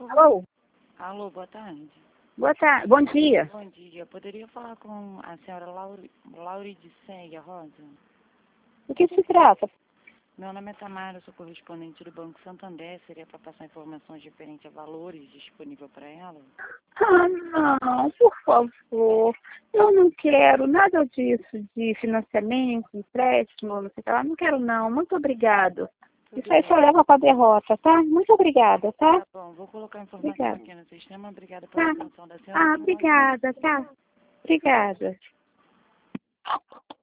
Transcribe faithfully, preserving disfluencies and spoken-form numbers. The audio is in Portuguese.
favor? Alô? Alô, boa tarde. Boa tarde. Bom dia. Bom dia. Eu poderia falar com a senhora Lauri, Lauridiceia Rosa? O que se trata? Meu nome é Tamara, eu sou correspondente do Banco Santander. Seria para passar informações referentes a valores disponível para ela? Ah, não, por favor. Eu não quero nada disso de financiamento, empréstimo, não sei o que lá. Não quero não. Muito obrigado. Tudo Isso aí bem. só leva para derrota, tá? Muito obrigada, tá? Tá bom, vou colocar a informação Obrigada. aqui no sistema. Obrigada pela Tá. atenção da senhora. Ah, Tenha um ótimo dia. obrigada, tá? Obrigada.